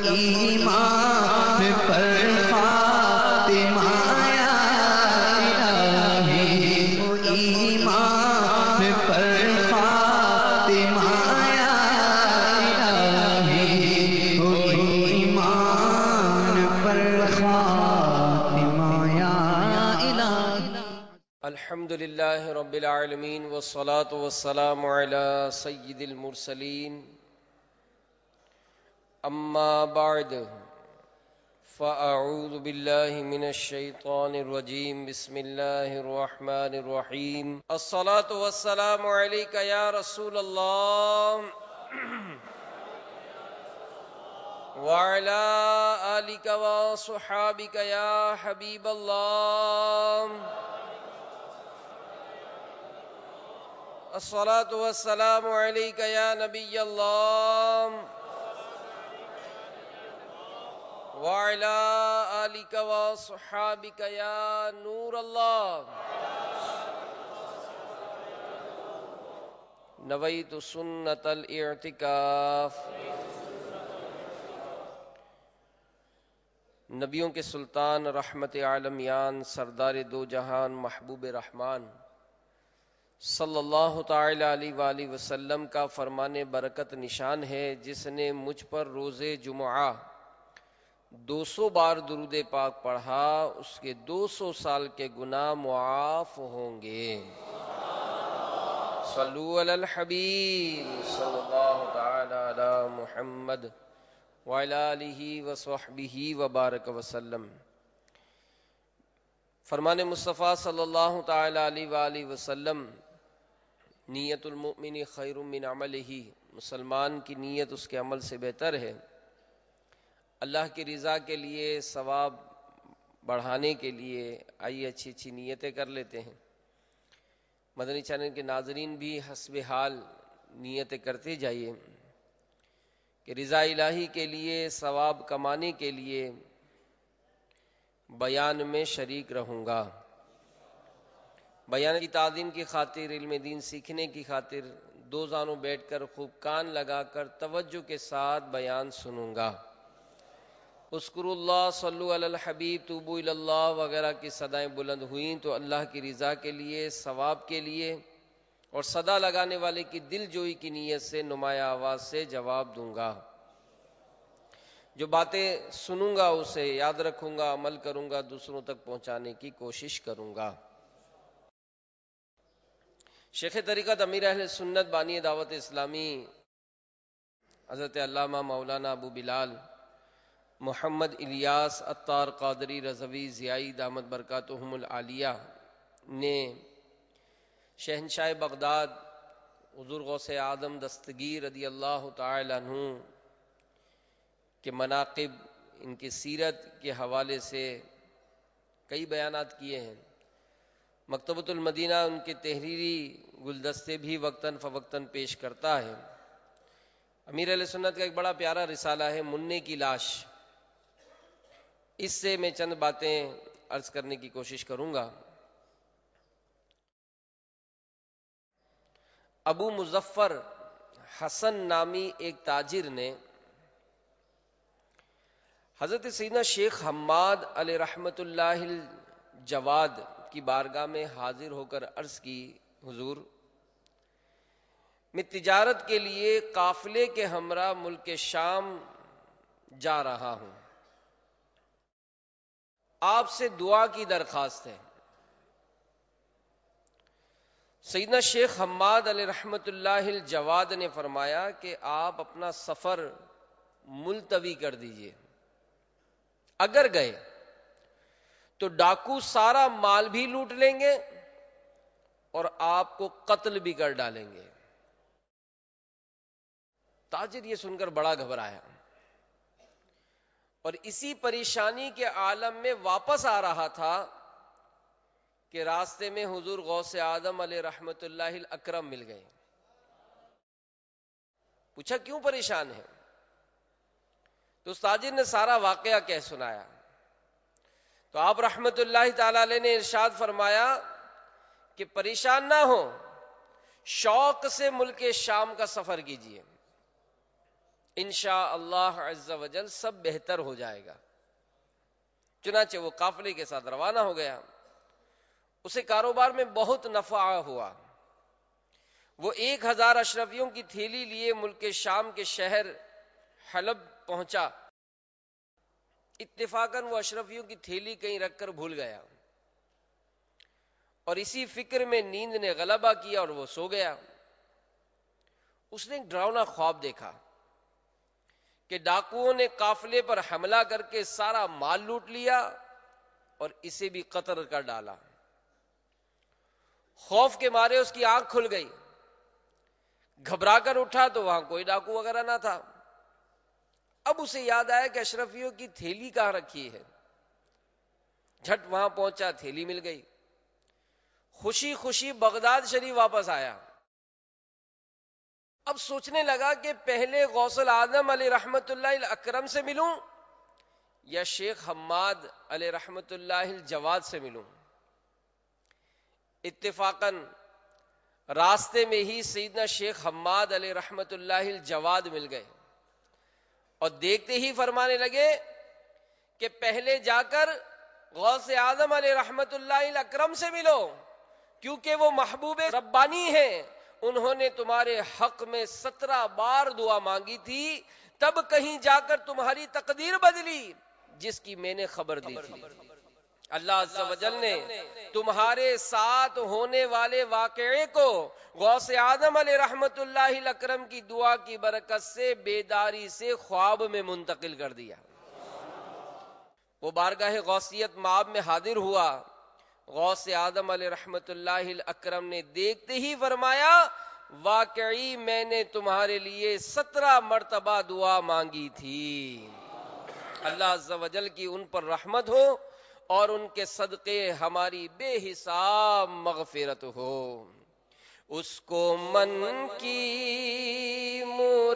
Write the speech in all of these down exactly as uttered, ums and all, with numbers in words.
ایمان پر خاتمہ یا الہی، ایمان پر خاتمہ یا الہی، ایمان پر خاتمہ یا الہی۔ الحمد للہ رب العالمین والصلاة والسلام علی سید المرسلین، اما بعد فاعوذ باللہ من الشیطان الرجیم، بسم اللہ الرحمن الرحیم۔ الصلاة والسلام علیک یا رسول اللہ وعلی آلک وصحابک یا حبیب اللہ۔ الصلاة والسلام علیک یا نبی اللہ وعلی آلک وصحابک یا نور اللہ۔ نویت سنت الاعتکاف۔ نبیوں کے سلطان، رحمت عالمیان، سردار دو جہان، محبوب رحمان صلی اللہ تعالی علیہ وآلہ وسلم کا فرمان برکت نشان ہے، جس نے مجھ پر روز جمعہ دو سو بار درود پاک پڑھا، اس کے دو سو سال کے گناہ معاف ہوں گے۔ صلو علی الحبیب صلی اللہ تعالی علی محمد وعلی آلہ وصحبہ وبارک وسلم۔ فرمان مصطفیٰ صلی اللہ تعالی علیہ وآلہ وسلم، نیت المؤمن خیر من عملہ، مسلمان کی نیت اس کے عمل سے بہتر ہے۔ اللہ کی رضا کے لیے، ثواب بڑھانے کے لیے آئیے اچھی اچھی نیتیں کر لیتے ہیں۔ مدنی چینل کے ناظرین بھی حسب حال نیتیں کرتے جائیے کہ رضا الہی کے لیے، ثواب کمانے کے لیے بیان میں شریک رہوں گا، بیان کی تعظیم کی خاطر، علم دین سیکھنے کی خاطر دو زانوں بیٹھ کر خوب کان لگا کر توجہ کے ساتھ بیان سنوں گا۔ اذکروا اللہ، صلو علی الحبیب، توبوا الی اللہ وغیرہ کی صدائیں بلند ہوئیں تو اللہ کی رضا کے لیے، ثواب کے لیے، اور صدا لگانے والے کی دل جوئی کی نیت سے نمایاں آواز سے جواب دوں گا۔ جو باتیں سنوں گا اسے یاد رکھوں گا، عمل کروں گا، دوسروں تک پہنچانے کی کوشش کروں گا۔ شیخ طریقت، امیر اہل سنت، بانی دعوت اسلامی، حضرت علامہ مولانا ابو بلال محمد الیاس عطار قادری رضوی ضیائی دامت برکاتہم العالیہ نے شہنشاہ بغداد حضور غوث اعظم دستگیر رضی اللہ تعالی عنہ کے مناقب، ان کی سیرت کے حوالے سے کئی بیانات کیے ہیں۔ مکتبۃ المدینہ ان کے تحریری گلدستے بھی وقتاً فوقتاً پیش کرتا ہے۔ امیر علیہ سنت کا ایک بڑا پیارا رسالہ ہے منع کی لاش، اس سے میں چند باتیں عرض کرنے کی کوشش کروں گا۔ ابو مظفر حسن نامی ایک تاجر نے حضرت سیدنا شیخ حماد علیہ رحمت اللہ الجواد کی بارگاہ میں حاضر ہو کر عرض کی، حضور میں تجارت کے لیے قافلے کے ہمراہ ملک شام جا رہا ہوں، آپ سے دعا کی درخواست ہے۔ سیدنا شیخ حماد علیہ رحمت اللہ الجواد نے فرمایا کہ آپ اپنا سفر ملتوی کر دیجئے، اگر گئے تو ڈاکو سارا مال بھی لوٹ لیں گے اور آپ کو قتل بھی کر ڈالیں گے۔ تاجر یہ سن کر بڑا گھبرایا اور اسی پریشانی کے عالم میں واپس آ رہا تھا کہ راستے میں حضور غوث اعظم علیہ رحمت اللہ الاکرم مل گئے۔ پوچھا کیوں پریشان ہے؟ تو اس تاجر نے سارا واقعہ کہہ سنایا۔ تو آپ رحمت اللہ تعالی علیہ نے ارشاد فرمایا کہ پریشان نہ ہو، شوق سے ملک شام کا سفر کیجیے، انشاء اللہ عز و جل سب بہتر ہو جائے گا۔ چنانچہ وہ قافلے کے ساتھ روانہ ہو گیا، اسے کاروبار میں بہت نفع ہوا۔ وہ ایک ہزار اشرفیوں کی تھیلی لیے ملک شام کے شہر حلب پہنچا۔ اتفاقاً وہ اشرفیوں کی تھیلی کہیں رکھ کر بھول گیا، اور اسی فکر میں نیند نے غلبہ کیا اور وہ سو گیا۔ اس نے ایک ڈراؤنا خواب دیکھا کہ ڈاکوؤں نے قافلے پر حملہ کر کے سارا مال لوٹ لیا اور اسے بھی قتل کر ڈالا۔ خوف کے مارے اس کی آنکھ کھل گئی، گھبرا کر اٹھا تو وہاں کوئی ڈاکو وغیرہ نہ تھا۔ اب اسے یاد آیا کہ اشرفیوں کی تھیلی کہاں رکھی ہے، جھٹ وہاں پہنچا، تھیلی مل گئی۔ خوشی خوشی بغداد شریف واپس آیا۔ اب سوچنے لگا کہ پہلے غوث العظم علیہ رحمت اللہ الاکرم سے ملوں یا شیخ حماد علیہ رحمت اللہ الجواد سے ملوں۔ اتفاقاً راستے میں ہی سیدنا شیخ حماد علیہ رحمت اللہ الجواد مل گئے، اور دیکھتے ہی فرمانے لگے کہ پہلے جا کر غوث اعظم علیہ رحمت اللہ الاکرم سے ملو، کیونکہ وہ محبوب ربانی ہیں، انہوں نے تمہارے حق میں سترہ بار دعا مانگی تھی، تب کہیں جا کر تمہاری تقدیر بدلی جس کی میں نے خبر دی تھی۔ اللہ عز و جل نے تمہارے ساتھ ہونے والے واقعے کو غوث اعظم علیہ رحمت اللہ الاکرم کی دعا کی برکت سے بیداری سے خواب میں منتقل کر دیا۔ وہ بارگاہ غوثیت مآب میں حاضر ہوا۔ غوث اعظم علیہ رحمت اللہ الاکرم نے دیکھتے ہی فرمایا، واقعی میں نے تمہارے لیے سترہ مرتبہ دعا مانگی تھی۔ اللہ عز و جل کی ان پر رحمت ہو اور ان کے صدقے ہماری بے حساب مغفرت ہو۔ اس کو من کی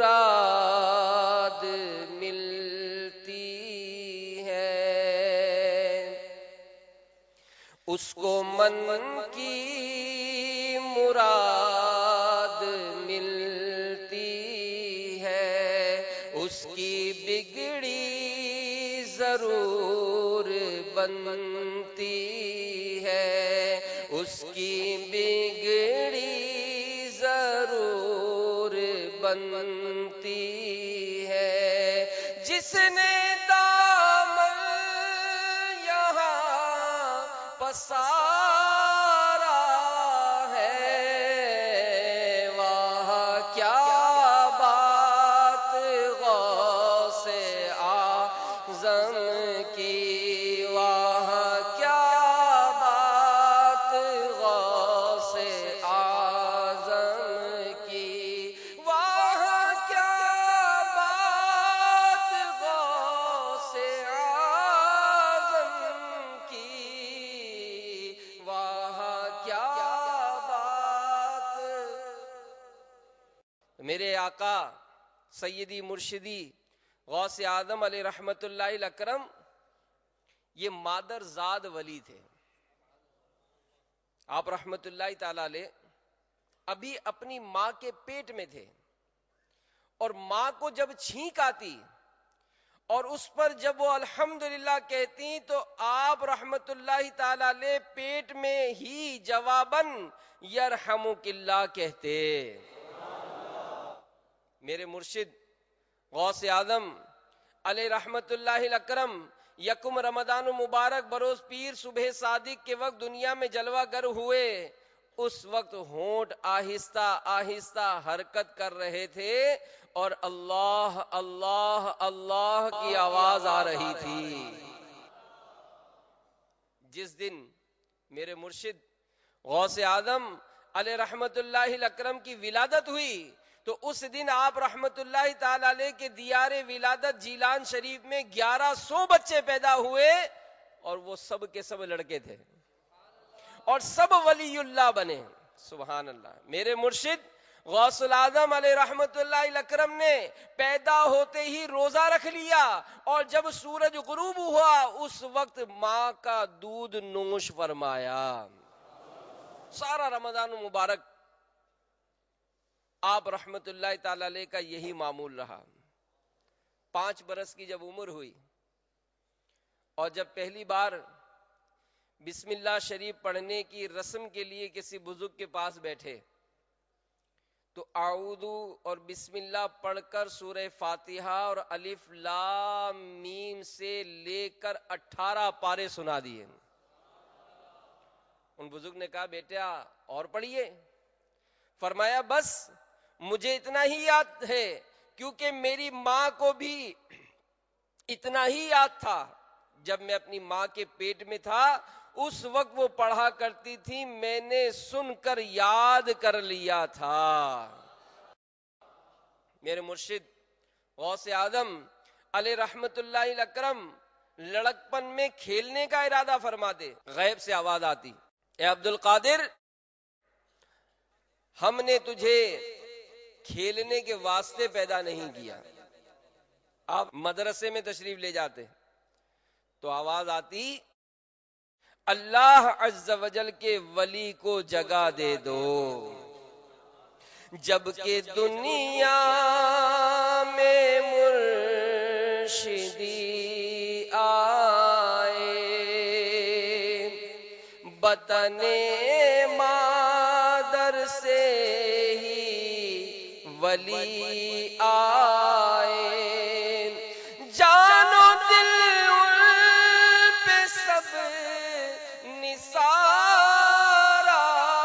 مراد ملتی ہے، اس کو من کی مراد ملتی ہے، اس کی بگڑی ضرور بنتی ہے، اس کی بگڑی ضرور بنتی ہے، جس نے دامن یہاں پسارا ہے، وہاں کیا بات غوث اعظم کی، وہاں کیا بات غوث اعظم کی، وہاں کیا بات غوث اعظم کی، وہاں کیا بات۔ میرے آقا سیدی مرشدی غوث اعظم علیہ رحمت اللہ الاکرم یہ مادر زاد ولی تھے۔ آپ رحمت اللہ تعالی علیہ ابھی اپنی ماں کے پیٹ میں تھے، اور ماں کو جب چھینک آتی اور اس پر جب وہ الحمدللہ کہتی تو آپ رحمت اللہ تعالی علیہ پیٹ میں ہی جواباً یرحمک اللہ کہتے۔ میرے مرشد غوث اعظم علیہ رحمت اللہ الاکرم یکم رمضان مبارک بروز پیر صبح صادق کے وقت دنیا میں جلوہ گر ہوئے، اس وقت ہونٹ آہستہ آہستہ حرکت کر رہے تھے اور اللہ اللہ اللہ کی آواز آ رہی تھی۔ جس دن میرے مرشد غوث اعظم علیہ رحمت اللہ الاکرم کی ولادت ہوئی تو اس دن آپ رحمت اللہ تعالی علیہ کے دیار ولادت جیلان شریف میں گیارہ سو بچے پیدا ہوئے، اور وہ سب کے سب لڑکے تھے اور سب ولی اللہ بنے۔ سبحان اللہ۔ میرے مرشد غوث العظم علیہ رحمت اللہ الاکرم نے پیدا ہوتے ہی روزہ رکھ لیا، اور جب سورج غروب ہوا اس وقت ماں کا دودھ نوش فرمایا۔ سارا رمضان مبارک آپ رحمت اللہ تعالی علیہ کا یہی معمول رہا۔ پانچ برس کی جب عمر ہوئی اور جب پہلی بار بسم اللہ شریف پڑھنے کی رسم کے لیے کسی بزرگ کے پاس بیٹھے تو اعوذ اور بسم اللہ پڑھ کر سورہ فاتحہ اور الف لام میم سے لے کر اٹھارہ پارے سنا دیے. ان بزرگ نے کہا بیٹا اور پڑھیے. فرمایا بس مجھے اتنا ہی یاد ہے کیونکہ میری ماں کو بھی اتنا ہی یاد تھا. جب میں اپنی ماں کے پیٹ میں تھا اس وقت وہ پڑھا کرتی تھی, میں نے سن کر یاد کر لیا تھا. میرے مرشد غوث اعظم علیہ رحمت اللہ الاکرم لڑکپن میں کھیلنے کا ارادہ فرماتے, غیب سے آواز آتی, اے عبد القادر ہم نے تجھے کھیلنے کے واسطے پیدا نہیں کیا. آپ مدرسے میں تشریف لے جاتے تو آواز آتی اللہ عز و جل کے ولی کو جگہ دے دو. جب کہ دنیا میں مرشدی آئے بطن مادر سے ہی ولی آئے, جانو دل پہ سب نثارا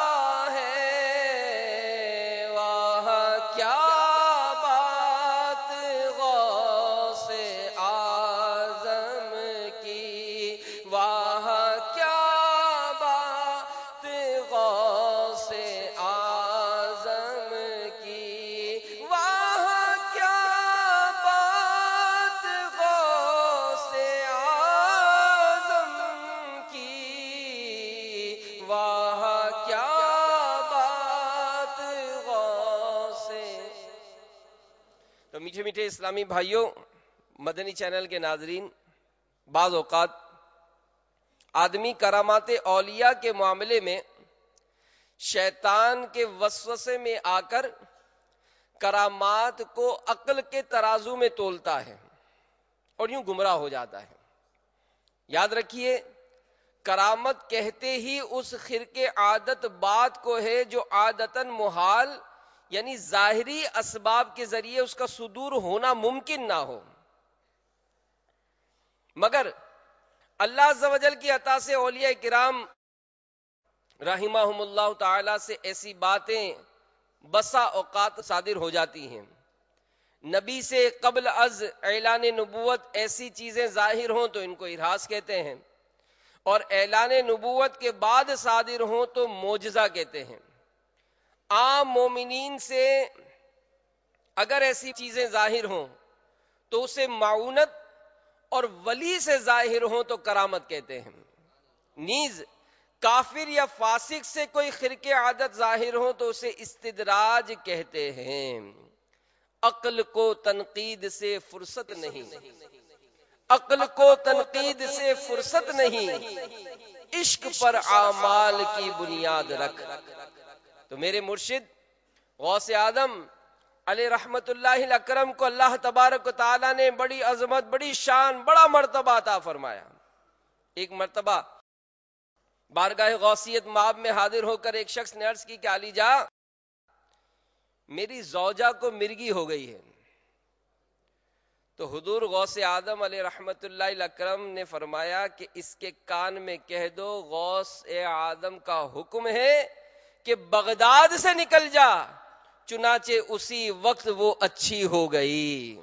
ہے. واہ کیا بات غوث اعظم کی, واہ کیا بات غوث اعظم کی, واہ کیا بات غوث اعظم کی, واہ کیا بات غوث. تو میٹھے میٹھے اسلامی بھائیوں, مدنی چینل کے ناظرین, بعض اوقات آدمی کرامات اولیاء کے معاملے میں شیطان کے وسوسے میں آ کر کرامات کو عقل کے ترازو میں تولتا ہے اور یوں گمراہ ہو جاتا ہے. یاد رکھیے کرامت کہتے ہی اس خرق عادت بات کو ہے جو عادتاً محال یعنی ظاہری اسباب کے ذریعے اس کا صدور ہونا ممکن نہ ہو, مگر اللہ عز و جل کی عطا سے اولیاء کرام رحمہم اللہ تعالی سے ایسی باتیں بسا اوقات صادر ہو جاتی ہیں. نبی سے قبل از اعلان نبوت ایسی چیزیں ظاہر ہوں تو ان کو ارہاس کہتے ہیں, اور اعلان نبوت کے بعد صادر ہوں تو معجزہ کہتے ہیں. عام مومنین سے اگر ایسی چیزیں ظاہر ہوں تو اسے معونت اور ولی سے ظاہر ہوں تو کرامت کہتے ہیں. نیز کافر یا فاسق سے کوئی خرق عادت ظاہر ہو تو اسے استدراج کہتے ہیں. عقل کو تنقید سے فرصت نہیں, عقل کو تنقید سے فرصت نہیں, عشق پر اعمال کی بنیاد رکھ. تو میرے مرشد غوث اعظم علیہ رحمت اللہ الاکرم کو اللہ تبارک و تعالی نے بڑی عظمت, بڑی شان, بڑا مرتبہ عطا فرمایا. ایک مرتبہ بارگاہ غوثیت مآب میں حاضر ہو کر ایک شخص نے عرض کی کہ علی جا میری زوجہ کو مرگی ہو گئی ہے. تو حضور غوث اعظم علیہ رحمت اللہ الاکرم نے فرمایا کہ اس کے کان میں کہہ دو غوث اعظم کا حکم ہے کہ بغداد سے نکل جا, چنانچہ اسی وقت وہ اچھی ہو گئی.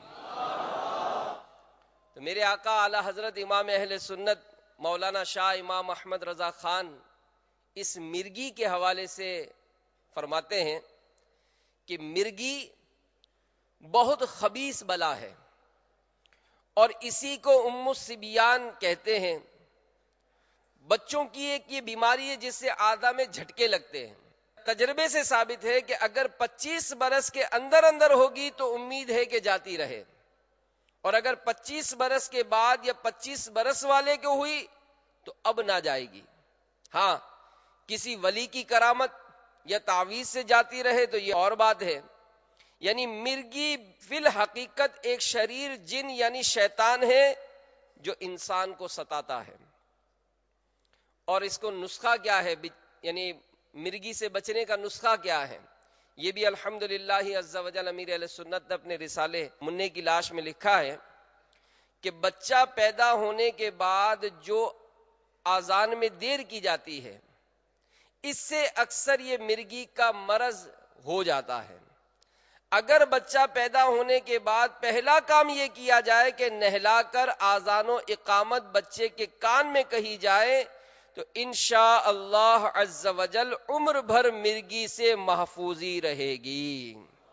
تو میرے آقا اعلی حضرت امام اہل سنت مولانا شاہ امام احمد رضا خان اس مرگی کے حوالے سے فرماتے ہیں کہ مرگی بہت خبیث بلا ہے اور اسی کو ام الصبیان کہتے ہیں. بچوں کی ایک یہ بیماری ہے جس سے آدھا میں جھٹکے لگتے ہیں. تجربے سے ثابت ہے کہ اگر پچیس برس کے اندر اندر ہوگی تو امید ہے کہ جاتی رہے, اور اگر پچیس برس کے بعد یا پچیس برس والے کو ہوئی تو اب نہ جائے گی. ہاں کسی ولی کی کرامت یا تعویذ سے جاتی رہے تو یہ اور بات ہے. یعنی مرغی فی الحقیقت ایک شریر جن یعنی شیطان ہے جو انسان کو ستاتا ہے. اور اس کو نسخہ کیا ہے، یعنی مرغی سے بچنے کا نسخہ کیا ہے، یہ بھی الحمدللہ عز و جل امیر اہل سنت نے اپنے رسالے منع کی لاش میں لکھا ہے کہ بچہ پیدا ہونے کے بعد جو آذان میں دیر کی جاتی ہے اس سے اکثر یہ مرغی کا مرض ہو جاتا ہے. اگر بچہ پیدا ہونے کے بعد پہلا کام یہ کیا جائے کہ نہلا کر آذان و اقامت بچے کے کان میں کہی جائے تو انشاء اللہ عز و جل عمر بھر مرغی سے محفوظی رہے گی.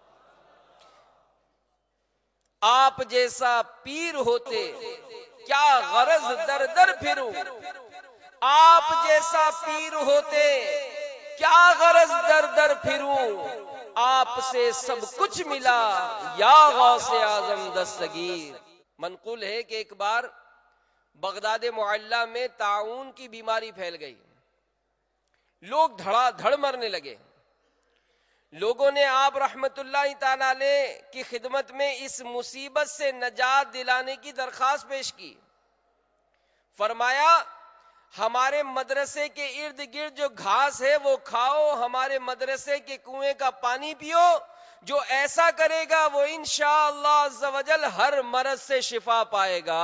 آپ جیسا پیر ہوتے کیا غرض در در پھروں، آپ جیسا پیر ہوتے کیا غرض در در پھروں، آپ سے سب کچھ ملا یا غوث اعظم دستگیر. منقول ہے کہ ایک بار بغداد معلی میں طاعون کی بیماری پھیل گئی، لوگ دھڑا دھڑ مرنے لگے. لوگوں نے آپ رحمت اللہ تعالی علیہ کی خدمت میں اس مصیبت سے نجات دلانے کی درخواست پیش کی. فرمایا ہمارے مدرسے کے ارد گرد جو گھاس ہے وہ کھاؤ، ہمارے مدرسے کے کنویں کا پانی پیو، جو ایسا کرے گا وہ انشاءاللہ عز و جل ہر مرض سے شفا پائے گا.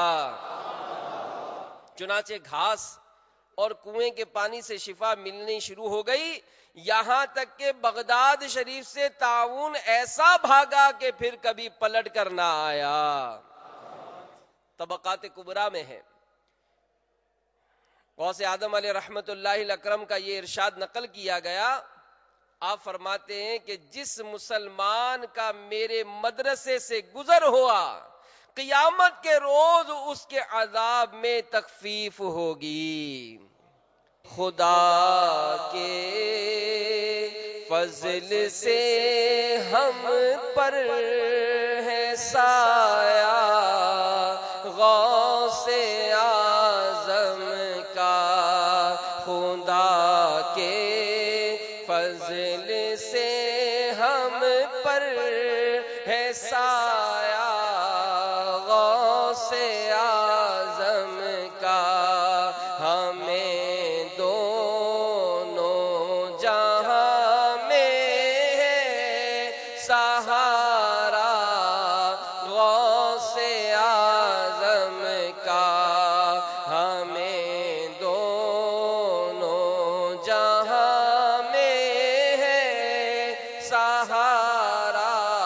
چنانچہ گھاس اور کنویں کے پانی سے شفا ملنی شروع ہو گئی، یہاں تک کہ بغداد شریف سے طاعون ایسا بھاگا کہ پھر کبھی پلٹ کر نہ آیا. طبقات کبریٰ میں ہے. غوث اعظم علیہ رحمت اللہ اکرم کا یہ ارشاد نقل کیا گیا. آپ فرماتے ہیں کہ جس مسلمان کا میرے مدرسے سے گزر ہوا قیامت کے روز اس کے عذاب میں تخفیف ہوگی. خدا کے فضل سے ہم پر ہے سایہ غوث اعظم کا، خدا کے فضل سے ہم پر ہے سایہ غوث اعظم کا، ہمیں دونوں جہاں میں ہے سہارا غوث اعظم کا، ہمیں دونوں جہاں میں ہے سہارا.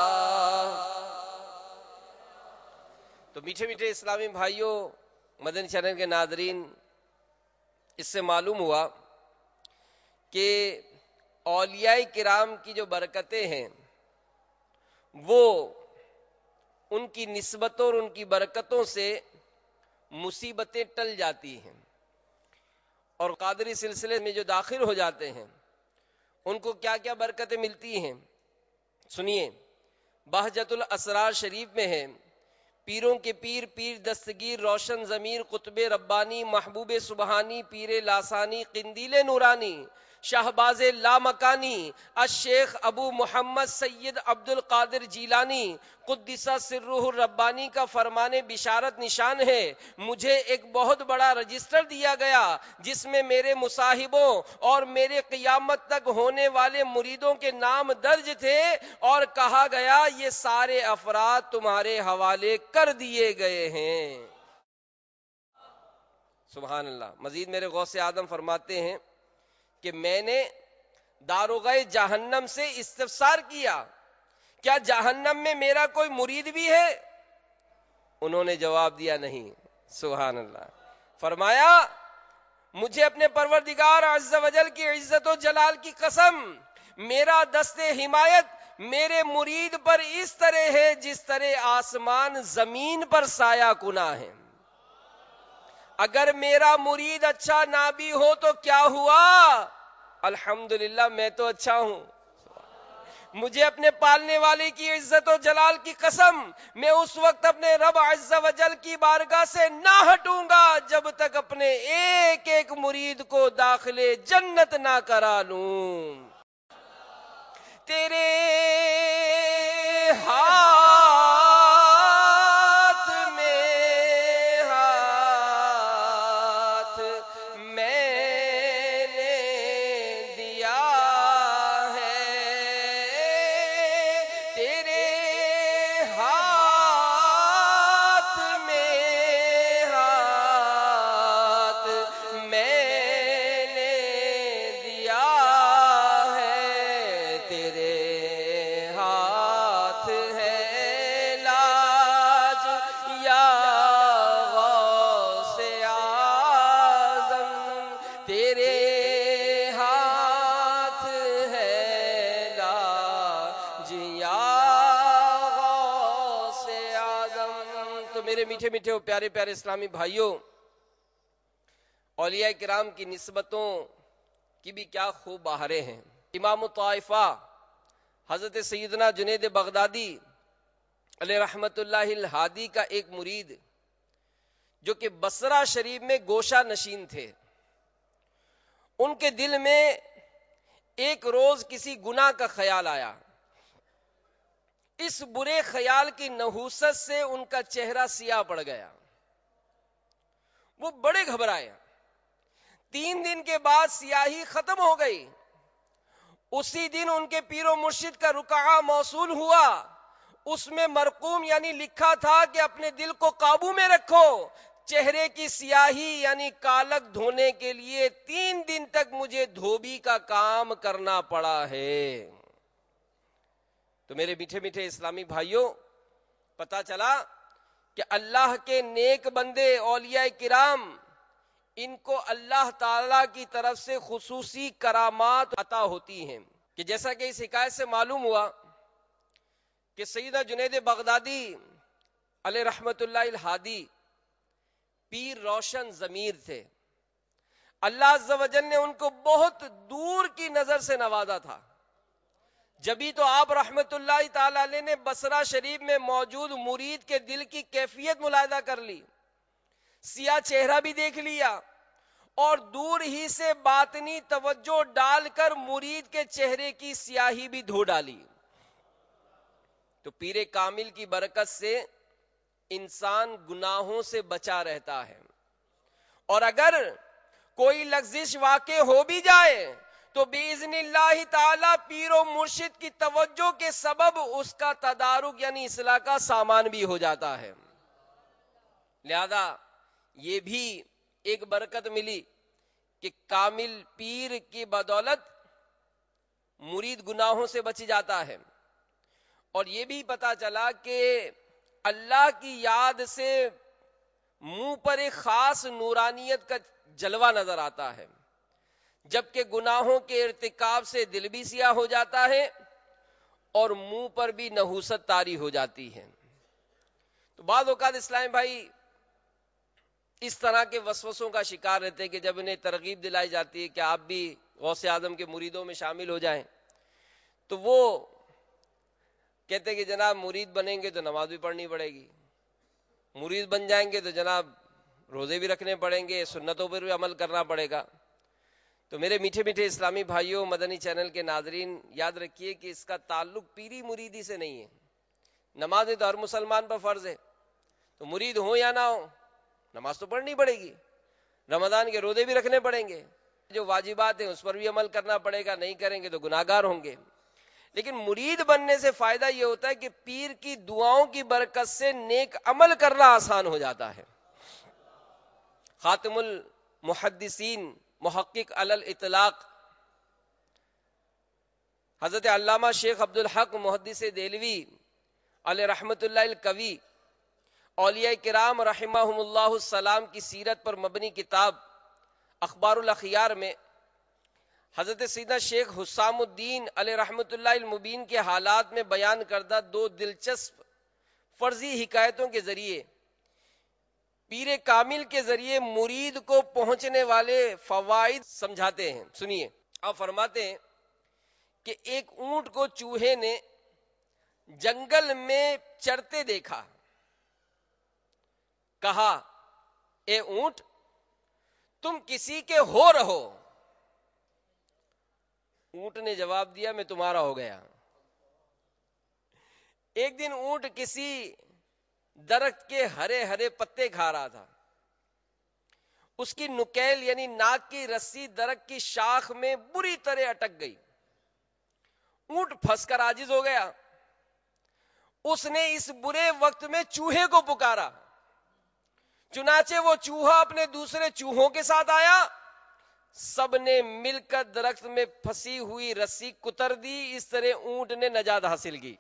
تو میٹھے میٹھے اسلامی بھائیوں، مدنی چینل کے ناظرین، اس سے معلوم ہوا کہ اولیاء کرام کی جو برکتیں ہیں وہ ان کی نسبتوں اور ان کی برکتوں سے مصیبتیں ٹل جاتی ہیں، اور قادری سلسلے میں جو داخل ہو جاتے ہیں ان کو کیا کیا برکتیں ملتی ہیں سنیے. بہجت الاسرار شریف میں ہے، پیروں کے پیر پیر دستگیر روشن ضمیر قطب ربانی محبوب سبحانی پیر لاسانی قندیل نورانی شہباز لامکانی الشیخ ابو محمد سید عبد القادر جیلانی قدس سرہ الربانی کا فرمان بشارت نشان ہے. مجھے ایک بہت بڑا رجسٹر دیا گیا جس میں میرے مصاحبوں اور میرے قیامت تک ہونے والے مریدوں کے نام درج تھے، اور کہا گیا یہ سارے افراد تمہارے حوالے کر دیے گئے ہیں. سبحان اللہ. مزید میرے غوث اعظم فرماتے ہیں کہ میں نے داروغہ جہنم سے استفسار کیا کیا جہنم میں میرا کوئی مرید بھی ہے؟ انہوں نے جواب دیا نہیں. سبحان اللہ. فرمایا مجھے اپنے پروردگار عز و جل کی عزت و جلال کی قسم، میرا دست حمایت میرے مرید پر اس طرح ہے جس طرح آسمان زمین پر سایہ کنا ہے. اگر میرا مرید اچھا نہ بھی ہو تو کیا ہوا، الحمدللہ میں تو اچھا ہوں. مجھے اپنے پالنے والے کی عزت و جلال کی قسم، میں اس وقت اپنے رب عز و جل کی بارگاہ سے نہ ہٹوں گا جب تک اپنے ایک ایک مرید کو داخل جنت نہ کرا لوں. تیرے ہاتھ میں ہاتھ میں نے دیا ہے، تیرے ہاتھ میں ہاتھ میں نے دیا ہے، تیرے ہاتھ ہے لاج یا غوث اعظم، تیرے ہاتھ ہے لاج یا غوث اعظم۔ تو میرے میٹھے میٹھے اور پیارے پیارے اسلامی بھائیوں، اولیاء کرام کی نسبتوں کی بھی کیا خوب بہاریں ہیں۔ امام الطائفہ حضرت سیدنا جنید بغدادی علیہ رحمت اللہ الہادی کا ایک مرید جو کہ بصرہ شریف میں گوشہ نشین تھے، ان کے دل میں ایک روز کسی گناہ کا خیال آیا۔ اس برے خیال کی نحوست سے ان کا چہرہ سیاہ پڑ گیا، وہ بڑے گھبرائے۔ تین دن کے بعد سیاہی ختم ہو گئی۔ اسی دن ان کے پیر و مرشد کا رکعہ موصول ہوا، اس میں مرقوم یعنی لکھا تھا کہ اپنے دل کو قابو میں رکھو، چہرے کی سیاہی یعنی کالک دھونے کے لیے تین دن تک مجھے دھوبی کا کام کرنا پڑا ہے۔ تو میرے میٹھے میٹھے اسلامی بھائیوں، پتا چلا کہ اللہ کے نیک بندے اولیاء کرام، ان کو اللہ تعالی کی طرف سے خصوصی کرامات عطا ہوتی ہیں، کہ جیسا کہ اس حکایت سے معلوم ہوا کہ سیدہ جنید بغدادی علیہ رحمت اللہ الہادی پیر روشن ضمیر تھے۔ اللہ عز و جل نے ان کو بہت دور کی نظر سے نوازا تھا، جبھی تو آپ رحمت اللہ تعالی علیہ نے بصرہ شریف میں موجود مرید کے دل کی کیفیت ملاحظہ کر لی، سیاہ چہرہ بھی دیکھ لیا، اور دور ہی سے باطنی توجہ ڈال کر مرید کے چہرے کی سیاہی بھی دھو ڈالی۔ تو پیر کامل کی برکت سے انسان گناہوں سے بچا رہتا ہے، اور اگر کوئی لغزش واقع ہو بھی جائے تو باذن اللہ تعالی پیر و مرشد کی توجہ کے سبب اس کا تدارک یعنی اصلاح کا سامان بھی ہو جاتا ہے۔ لہذا یہ بھی ایک برکت ملی کہ کامل پیر کی بدولت مرید گناہوں سے بچ جاتا ہے، اور یہ بھی پتا چلا کہ اللہ کی یاد سے منہ پر ایک خاص نورانیت کا جلوہ نظر آتا ہے، جبکہ گناہوں کے ارتکاب سے دل بھی سیاہ ہو جاتا ہے اور منہ پر بھی نحوست طاری ہو جاتی ہے۔ تو بعض اوقات اسلام بھائی اس طرح کے وسوسوں کا شکار رہتے ہیں کہ جب انہیں ترغیب دلائی جاتی ہے کہ آپ بھی غوث اعظم کے مریدوں میں شامل ہو جائیں، تو وہ کہتے ہیں کہ جناب مرید بنیں گے تو نماز بھی پڑھنی پڑے گی، مرید بن جائیں گے تو جناب روزے بھی رکھنے پڑیں گے، سنتوں پر بھی عمل کرنا پڑے گا۔ تو میرے میٹھے میٹھے اسلامی بھائیوں، مدنی چینل کے ناظرین، یاد رکھیے کہ اس کا تعلق پیری مریدی سے نہیں ہے۔ نماز تو ہر مسلمان پر فرض ہے، تو مرید ہو یا نہ ہو نماز تو پڑھنی پڑے گی، رمضان کے روزے بھی رکھنے پڑیں گے، جو واجبات ہیں اس پر بھی عمل کرنا پڑے گا، نہیں کریں گے تو گناہگار ہوں گے۔ لیکن مرید بننے سے فائدہ یہ ہوتا ہے کہ پیر کی دعاؤں کی برکت سے نیک عمل کرنا آسان ہو جاتا ہے۔ خاتم المحدثین محقق علی الاطلاق حضرت علامہ شیخ عبدالحق محدث دہلوی علیہ رحمت اللہ القوی، اولیاء کرام رحمہم اللہ السلام کی سیرت پر مبنی کتاب اخبار الاخیار میں حضرت سیدنا شیخ حسام الدین علیہ رحمت اللہ المبین کے حالات میں بیان کردہ دو دلچسپ فرضی حکایتوں کے ذریعے پیر کامل کے ذریعے مرید کو پہنچنے والے فوائد سمجھاتے ہیں۔ سنیے، آپ فرماتے ہیں کہ ایک اونٹ کو چوہے نے جنگل میں چرتے دیکھا، کہا اے اونٹ تم کسی کے ہو رہو؟ اونٹ نے جواب دیا میں تمہارا ہو گیا۔ ایک دن اونٹ کسی درخت کے ہرے ہرے پتے کھا رہا تھا. اس کی نکیل یعنی ناک کی رسی درخت کی شاخ میں بری طرح اٹک گئی. اونٹ پھنس کر عاجز ہو گیا. اس نے اس برے وقت میں چوہے کو پکارا. چنانچہ وہ چوہا اپنے دوسرے چوہوں کے ساتھ آیا. سب نے مل کر درخت میں پھنسی ہوئی رسی کتر دی. اس طرح اونٹ نے نجات حاصل کی.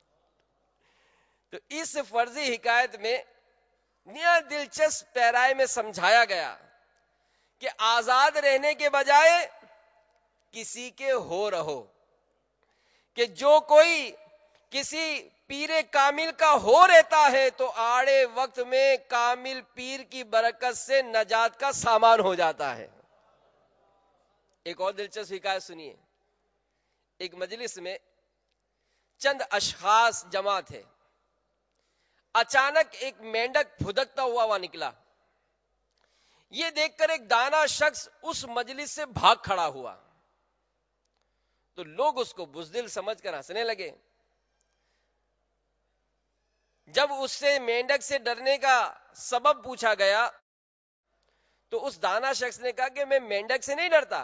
تو اس فرضی حکایت میں نیا دلچسپ پیرائے میں سمجھایا گیا کہ آزاد رہنے کے بجائے کسی کے ہو رہو. کہ جو کوئی کسی پیر کامل کا ہو رہتا ہے تو آڑے وقت میں کامل پیر کی برکت سے نجات کا سامان ہو جاتا ہے. ایک اور دلچسپ حکایت سنیے. ایک مجلس میں چند اشخاص جمع تھے. اچانک ایک مینڈک پھدکتا ہوا وہاں نکلا. یہ دیکھ کر ایک دانا شخص اس مجلس سے بھاگ کھڑا ہوا. تو لوگ اس کو بزدل سمجھ کر ہنسنے لگے. جب اس سے مینڈک سے ڈرنے کا سبب پوچھا گیا تو اس دانا شخص نے کہا کہ میں مینڈک سے نہیں ڈرتا،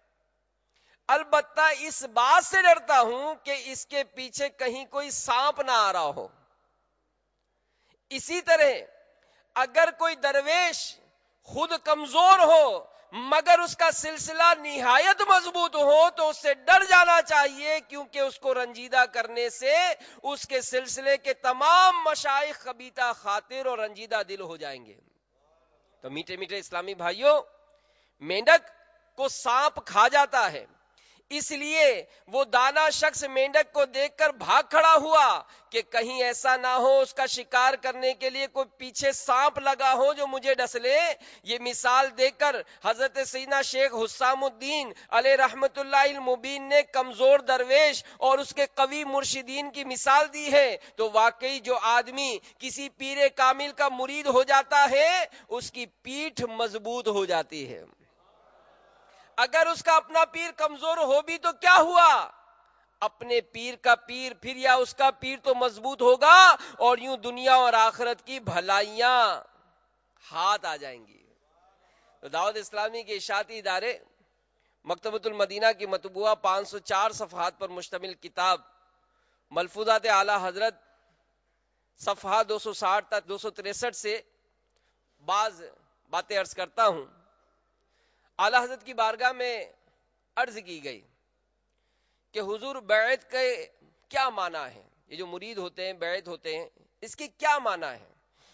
البتہ اس بات سے ڈرتا ہوں کہ اس کے پیچھے کہیں کوئی سانپ نہ آ رہا ہو. اسی طرح اگر کوئی درویش خود کمزور ہو مگر اس کا سلسلہ نہایت مضبوط ہو تو اس سے ڈر جانا چاہیے، کیونکہ اس کو رنجیدہ کرنے سے اس کے سلسلے کے تمام مشائخ خبیثہ خاطر اور رنجیدہ دل ہو جائیں گے. تو میٹھے میٹھے اسلامی بھائیوں، مینڈک کو سانپ کھا جاتا ہے، اس لیے وہ دانا شخص مینڈک کو دیکھ کر بھاگ کھڑا ہوا کہ کہیں ایسا نہ ہو اس کا شکار کرنے کے لیے کوئی پیچھے سانپ لگا ہو جو مجھے ڈس لے. یہ مثال دیکھ کر حضرت سیدنا شیخ حسام الدین علیہ رحمت اللہ المبین نے کمزور درویش اور اس کے قوی مرشدین کی مثال دی ہے. تو واقعی جو آدمی کسی پیر کامل کا مرید ہو جاتا ہے اس کی پیٹھ مضبوط ہو جاتی ہے. اگر اس کا اپنا پیر کمزور ہو بھی تو کیا ہوا، اپنے پیر کا پیر پھر یا اس کا پیر تو مضبوط ہوگا اور یوں دنیا اور آخرت کی بھلائیاں ہاتھ آ جائیں گی. تو دعوت اسلامی کے اشاعتی ادارے مکتبۃ المدینہ کی مطبوعہ پانچ سو چار صفحات پر مشتمل کتاب ملفوظات اعلی حضرت صفحہ دو سو ساٹھ تک دو سو تریسٹھ سے بعض باتیں عرض کرتا ہوں. اعلی حضرت کی بارگاہ میں عرض کی گئی کہ حضور بیعت کے کیا معنی ہے، یہ جو مرید ہوتے ہیں بیعت ہوتے ہیں اس کی کیا معنی ہے.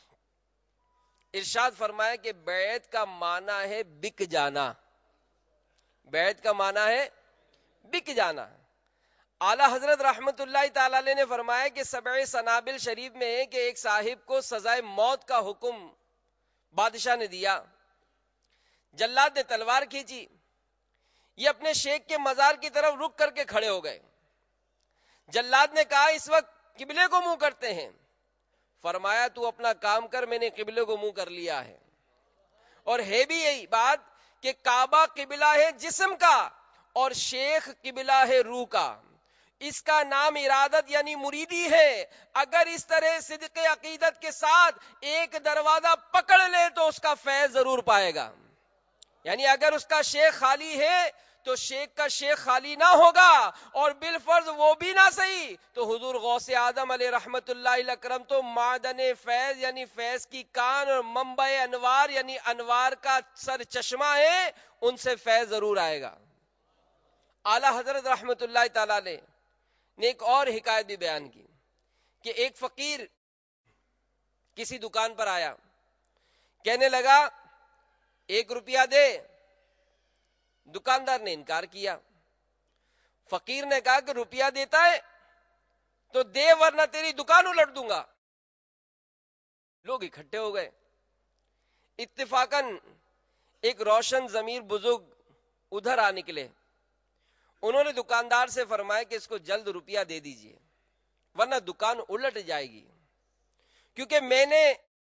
ارشاد فرمایا کہ بیعت کا معنی ہے بک جانا. بیعت کا معنی ہے بک جانا. اعلی حضرت رحمت اللہ تعالی علیہ نے فرمایا کہ سبع سنابل شریف میں ہے کہ ایک صاحب کو سزائے موت کا حکم بادشاہ نے دیا. جلاد نے تلوار کھینچی، یہ اپنے شیخ کے مزار کی طرف رک کر کے کھڑے ہو گئے. جلاد نے کہا اس وقت قبلے کو منہ کرتے ہیں. فرمایا تو اپنا کام کر، میں نے قبلے کو منہ کر لیا ہے. اور ہے بھی یہی بات کہ کعبہ قبلہ ہے جسم کا اور شیخ قبلہ ہے روح کا. اس کا نام ارادت یعنی مریدی ہے. اگر اس طرح صدق عقیدت کے ساتھ ایک دروازہ پکڑ لے تو اس کا فیض ضرور پائے گا. یعنی اگر اس کا شیخ خالی ہے تو شیخ کا شیخ خالی نہ ہوگا، اور بالفرض وہ بھی نہ صحیح تو حضور غوث اعظم علیہ رحمت اللہ اکرم تو معدن فیض یعنی فیض کی کان اور منبع انوار یعنی انوار کا سر چشمہ ہے، ان سے فیض ضرور آئے گا. اعلی حضرت رحمت اللہ تعالی نے ایک اور حکایت بھی بیان کی کہ ایک فقیر کسی دکان پر آیا، کہنے لگا ایک روپیہ دے. دکاندار نے انکار کیا. فقیر نے کہا کہ روپیہ دیتا ہے تو دے ورنہ تیری دکان الٹ دوں گا. لوگ اکٹھے ہو گئے. اتفاقاً ایک روشن ضمیر بزرگ ادھر آ نکلے. انہوں نے دکاندار سے فرمایا کہ اس کو جلد روپیہ دے دیجئے ورنہ دکان الٹ جائے گی، کیونکہ میں نے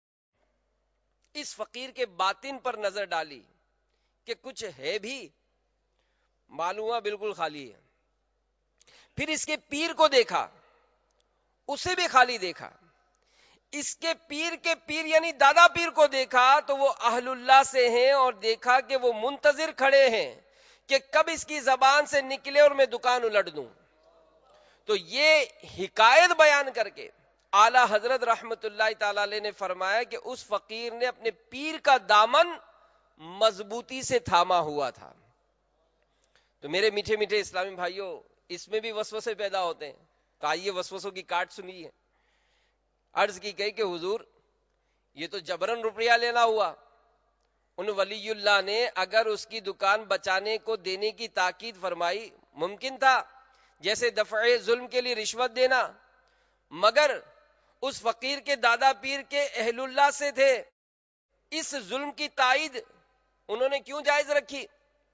اس فقیر کے باطن پر نظر ڈالی کہ کچھ ہے بھی، معلوم ہوا بالکل خالی ہے. پھر اس کے پیر کو دیکھا، اسے بھی خالی دیکھا. اس کے پیر کے پیر یعنی دادا پیر کو دیکھا تو وہ اہل اللہ سے ہیں، اور دیکھا کہ وہ منتظر کھڑے ہیں کہ کب اس کی زبان سے نکلے اور میں دکان الٹ دوں. تو یہ حکایت بیان کر کے اعلی حضرت رحمت اللہ تعالی علیہ نے فرمایا کہ اس فقیر نے اپنے پیر کا دامن مضبوطی سے تھاما ہوا تھا. تو میرے میٹھے میٹھے اسلامی بھائیوں، اس میں بھی وسوسے پیدا ہوتے ہیں. تو آئیے وسوسوں کی کاٹ سنیے. عرض کی گئی کہ حضور یہ تو جبرن روپیہ لینا ہوا. ان ولی اللہ نے اگر اس کی دکان بچانے کو دینے کی تاکید فرمائی ممکن تھا، جیسے دفع ظلم کے لیے رشوت دینا، مگر اس فقیر کے دادا پیر کے اہل اللہ سے تھے، اس ظلم کی تائید انہوں نے کیوں جائز رکھی؟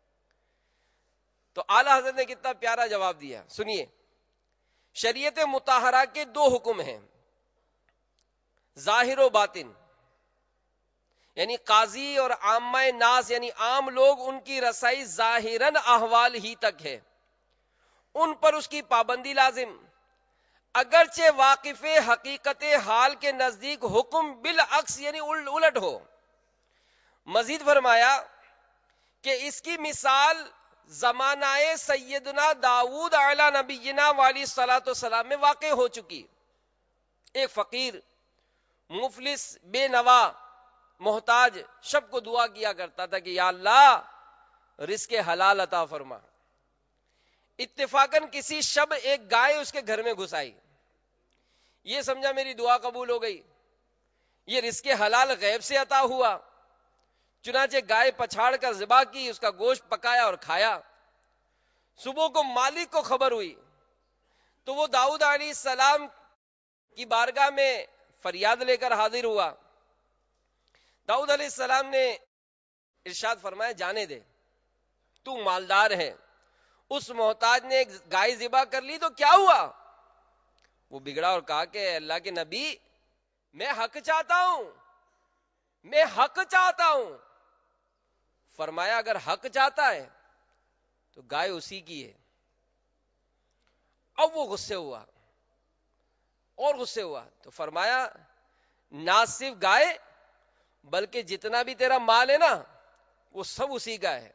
تو اعلی حضرت نے کتنا پیارا جواب دیا، سنیے. شریعت مطہرہ کے دو حکم ہیں، ظاہر و باطن. یعنی قاضی اور عامہ ناس یعنی عام لوگ، ان کی رسائی ظاہراً احوال ہی تک ہے، ان پر اس کی پابندی لازم، اگرچہ واقف حقیقت حال کے نزدیک حکم بالعکس یعنی الٹ ہو. مزید فرمایا کہ اس کی مثال زمانہ سیدنا داؤد علی نبینا والی صلاۃ والسلام میں واقع ہو چکی. ایک فقیر مفلس بے نوا محتاج شب کو دعا کیا کرتا تھا کہ یا اللہ رزق حلال عطا فرما. اتفاقاً کسی شب ایک گائے اس کے گھر میں گھس آئی. یہ سمجھا میری دعا قبول ہو گئی، یہ رزق حلال غیب سے عطا ہوا. چنانچہ گائے پچھاڑ کر ذبح کی، اس کا گوشت پکایا اور کھایا. صبح کو مالک کو خبر ہوئی تو وہ داؤد علیہ السلام کی بارگاہ میں فریاد لے کر حاضر ہوا. داؤد علیہ السلام نے ارشاد فرمایا جانے دے، تو مالدار ہے، اس محتاج نے ایک گائے ذبح کر لی تو کیا ہوا؟ وہ بگڑا اور کہا کہ اللہ کے نبی میں حق چاہتا ہوں، میں حق چاہتا ہوں. فرمایا اگر حق چاہتا ہے تو گائے اسی کی ہے. اب وہ غصے ہوا اور غصے ہوا تو فرمایا نہ صرف گائے بلکہ جتنا بھی تیرا مال ہے نا وہ سب اسی کا ہے.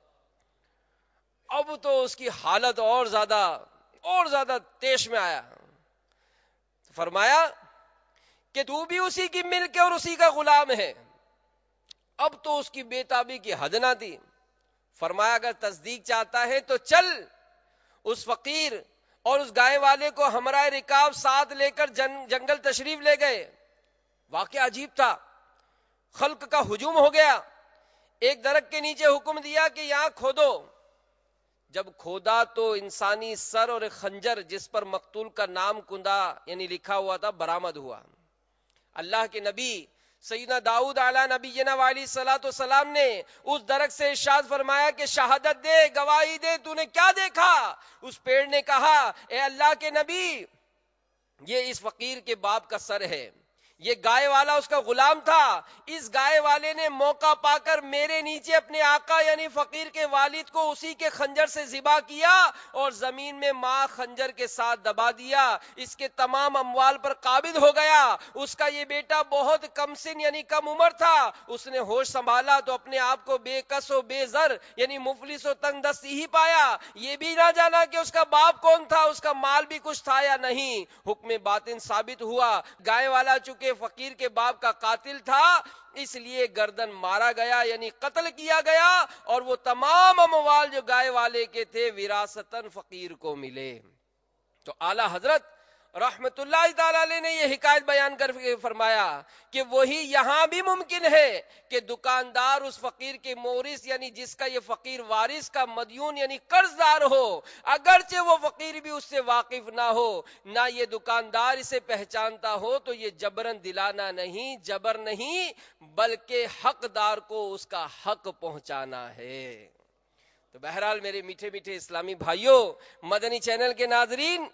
اب تو اس کی حالت اور زیادہ اور زیادہ تیش میں آیا. فرمایا کہ تو بھی اسی کی ملک ہے اور اسی کا غلام ہے. اب تو اس کی بے تابی کی حد نہ تھی. فرمایا اگر تصدیق چاہتا ہے تو چل. اس فقیر اور اس گائے والے کو ہمراہ رکاب ساتھ لے کر جنگل تشریف لے گئے. واقعہ عجیب تھا، خلق کا ہجوم ہو گیا. ایک درخت کے نیچے حکم دیا کہ یہاں کھودو. جب کھودا تو انسانی سر اور خنجر جس پر مقتول کا نام کندا یعنی لکھا ہوا تھا برآمد ہوا. اللہ کے نبی سیدنا داؤد علیہ نبینا والی صلاۃ والسلام نے اس درخت سے ارشاد فرمایا کہ شہادت دے، گواہی دے، تو نے کیا دیکھا؟ اس پیڑ نے کہا اے اللہ کے نبی یہ اس فقیر کے باپ کا سر ہے، یہ گائے والا اس کا غلام تھا. اس گائے والے نے موقع پا کر میرے نیچے اپنے آقا یعنی فقیر کے والد کو اسی کے خنجر سے ذبح کیا اور زمین میں ماں خنجر کے ساتھ دبا دیا. اس کے تمام اموال پر قابض ہو گیا. اس کا یہ بیٹا بہت کم سن یعنی کم عمر تھا. اس نے ہوش سنبھالا تو اپنے آپ کو بے کس و بے زر یعنی مفلس و تنگ دست ہی پایا. یہ بھی نہ جانا کہ اس کا باپ کون تھا، اس کا مال بھی کچھ تھا یا نہیں. حکم باطن ثابت ہوا. گائے والا چونکہ فقیر کے باپ کا قاتل تھا اس لیے گردن مارا گیا یعنی قتل کیا گیا، اور وہ تمام اموال جو گائے والے کے تھے وراثتاً فقیر کو ملے. تو اعلی حضرت رحمت اللہ تعالی علیہ نے یہ حکایت بیان کر کے فرمایا کہ وہی یہاں بھی ممکن ہے کہ دکاندار اس فقیر کے مورث یعنی جس کا یہ فقیر وارث کا مدیون یعنی قرض دار ہو، اگرچہ وہ فقیر بھی اس سے واقف نہ ہو، نہ یہ دکاندار اسے پہچانتا ہو، تو یہ جبرن دلانا نہیں، جبر نہیں، بلکہ حقدار کو اس کا حق پہنچانا ہے. تو بہرحال میرے میٹھے میٹھے اسلامی بھائیوں، مدنی چینل کے ناظرین،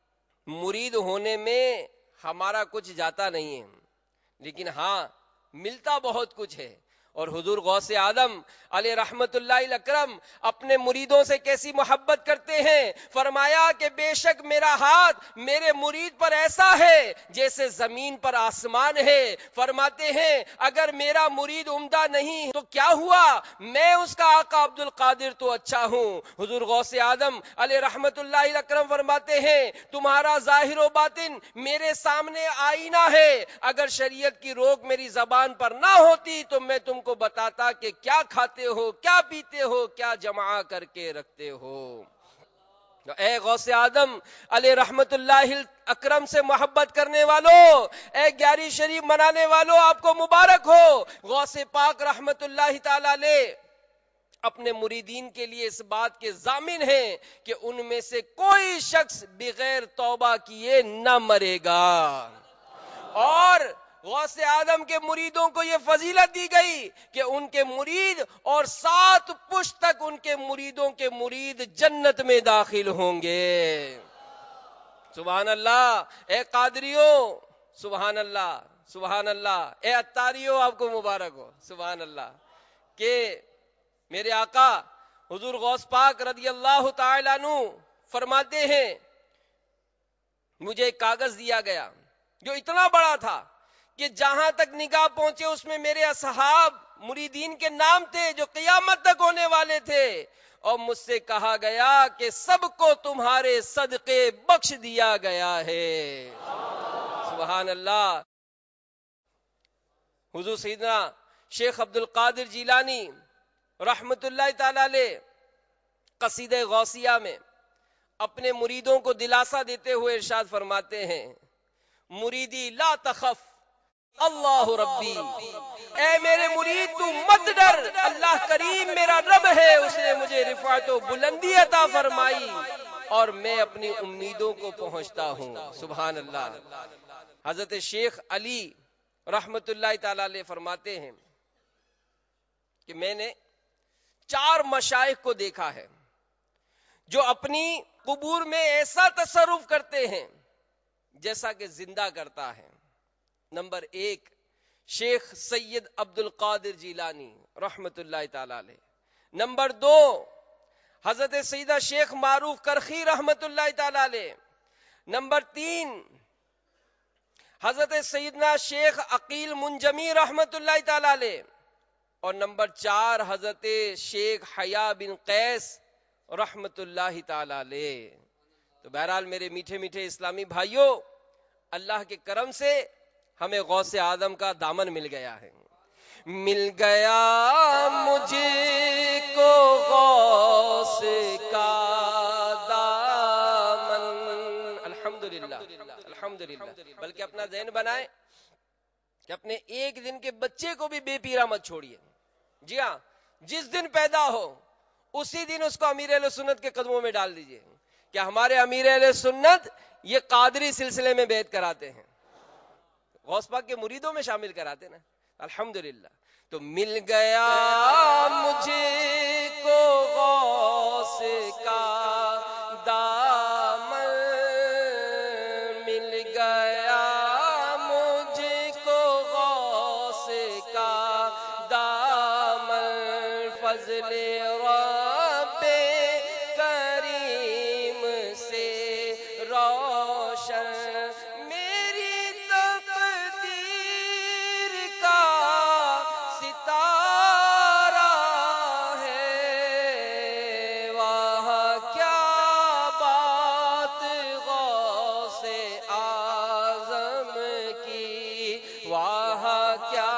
مرید ہونے میں ہمارا کچھ جاتا نہیں ہے، لیکن ہاں ملتا بہت کچھ ہے. اور حضور غوث اعظم علیہ رحمت اللہ اکرم اپنے مریدوں سے کیسی محبت کرتے ہیں. فرمایا کہ بے شک میرا ہاتھ میرے مرید پر ایسا ہے جیسے زمین پر آسمان ہے. فرماتے ہیں اگر میرا مرید عمدہ نہیں تو کیا ہوا, میں اس کا آقا عبد القادر تو اچھا ہوں. حضور غوث اعظم علیہ رحمت اللہ اکرم فرماتے ہیں تمہارا ظاہر و باطن میرے سامنے آئینہ ہے, اگر شریعت کی روک میری زبان پر نہ ہوتی تو میں تم کو بتاتا کہ کیا کھاتے ہو, کیا پیتے ہو, کیا جمع کر کے رکھتے ہو. اے غوث اعظم علیہ رحمت اللہ اکرم سے محبت کرنے والوں, اے گیارہویں شریف منانے والوں, آپ کو مبارک ہو. غوث پاک رحمت اللہ تعالی علیہ اپنے مریدین کے لیے اس بات کے ضامن ہیں کہ ان میں سے کوئی شخص بغیر توبہ کیے نہ مرے گا. اور غوث اعظم کے مریدوں کو یہ فضیلت دی گئی کہ ان کے مرید اور سات پشت تک ان کے مریدوں کے مرید جنت میں داخل ہوں گے. سبحان اللہ. اے قادریوں سبحان اللہ, سبحان اللہ. اے اتاریوں آپ کو مبارک ہو. سبحان اللہ. کہ میرے آقا حضور غوث پاک رضی اللہ تعالیٰ عنہ فرماتے ہیں مجھے ایک کاغذ دیا گیا جو اتنا بڑا تھا کہ جہاں تک نگاہ پہنچے اس میں میرے اصحاب مریدین کے نام تھے جو قیامت تک ہونے والے تھے, اور مجھ سے کہا گیا کہ سب کو تمہارے صدقے بخش دیا گیا ہے. سبحان اللہ. حضور سیدنا شیخ عبد القادر جیلانی رحمت اللہ تعالی علیہ قصیدہ غوثیہ میں اپنے مریدوں کو دلاسا دیتے ہوئے ارشاد فرماتے ہیں مریدی لا تخف اللہ ربی, اے میرے مرید تو مت ڈر, اللہ کریم میرا رب ہے, اس نے مجھے رفعت و بلندی عطا فرمائی اور میں اپنی امیدوں کو پہنچتا ہوں. سبحان اللہ. حضرت شیخ علی رحمت اللہ تعالی علیہ فرماتے ہیں کہ میں نے چار مشائخ کو دیکھا ہے جو اپنی قبور میں ایسا تصرف کرتے ہیں جیسا کہ زندہ کرتا ہے. نمبر ایک شیخ سید عبد القادر جیلانی رحمت اللہ تعالی علیہ. نمبر دو حضرت سیدہ شیخ معروف کرخی رحمت اللہ تعالی علیہ. نمبر تین حضرت سیدنا شیخ عقیل منجمی رحمت اللہ تعالی علیہ. اور نمبر چار حضرت شیخ حیا بن قیس رحمت اللہ تعالی علیہ. تو بہرحال میرے میٹھے میٹھے اسلامی بھائیوں, اللہ کے کرم سے ہمیں غوث اعظم کا دامن مل گیا ہے. مل گیا مجھے کو غوث کا دامن. الحمدللہ الحمدللہ. بلکہ اپنا ذہن بنائیں کہ اپنے ایک دن کے بچے کو بھی بے پیرا مت چھوڑیے. جی ہاں, جس دن پیدا ہو اسی دن اس کو امیر اہل سنت کے قدموں میں ڈال دیجئے. کہ ہمارے امیر اہل سنت یہ قادری سلسلے میں بیعت کراتے ہیں, غوث پاک کے مریدوں میں شامل کراتے نا. الحمدللہ. تو مل گیا مجھے کو غوث کا دامن, مل گیا مجھے کو غوث کا دامن, فضل رب کریم سے روشن میری تقدیر کا ستارہ ہے. وہاں کیا بات غوث اعظم کی, وہاں کیا.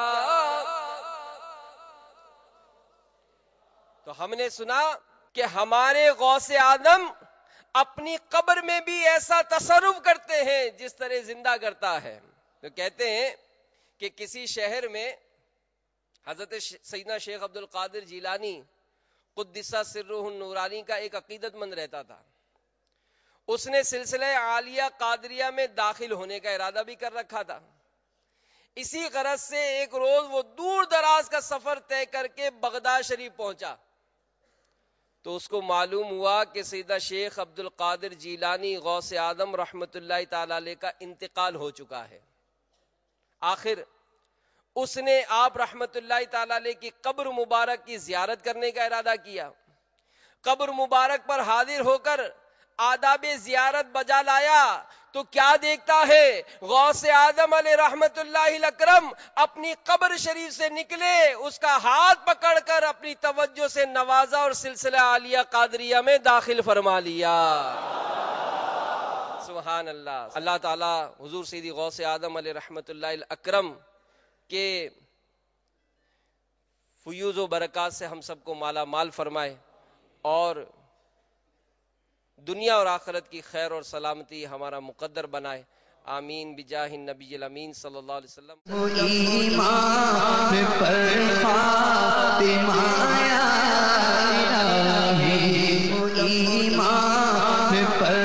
تو ہم نے سنا کہ ہمارے غوث اعظم اپنی قبر میں بھی ایسا تصرف کرتے ہیں جس طرح زندہ کرتا ہے. تو کہتے ہیں کہ کسی شہر میں حضرت سیدنا شیخ عبد القادر جیلانی قدس سرہ النورانی کا ایک عقیدت مند رہتا تھا. اس نے سلسلہ عالیہ قادریہ میں داخل ہونے کا ارادہ بھی کر رکھا تھا. اسی غرض سے ایک روز وہ دور دراز کا سفر طے کر کے بغداد شریف پہنچا تو اس کو معلوم ہوا کہ سیدہ شیخ عبد القادر جیلانی غوث اعظم رحمت اللہ تعالی علیہ کا انتقال ہو چکا ہے. آخر اس نے آپ رحمت اللہ تعالی علیہ کی قبر مبارک کی زیارت کرنے کا ارادہ کیا. قبر مبارک پر حاضر ہو کر آداب زیارت بجا لایا تو کیا دیکھتا ہے؟ غوث اعظم علیہ رحمت اللہ الاکرم اپنی قبر شریف سے نکلے، اس کا ہاتھ پکڑ کر اپنی توجہ سے نوازا اور سلسلہ عالیہ قادریہ میں داخل فرما لیا. سبحان اللہ. اللہ تعالی حضور سیدی غوث اعظم علیہ رحمت اللہ الاکرم کے فیوز و برکات سے ہم سب کو مالا مال فرمائے اور دنیا اور آخرت کی خیر اور سلامتی ہمارا مقدر بنائے. آمین بجاہ النبی الامین صلی اللہ علیہ وسلم. ایمان پر خاتمہ یا الہی، ایمان پر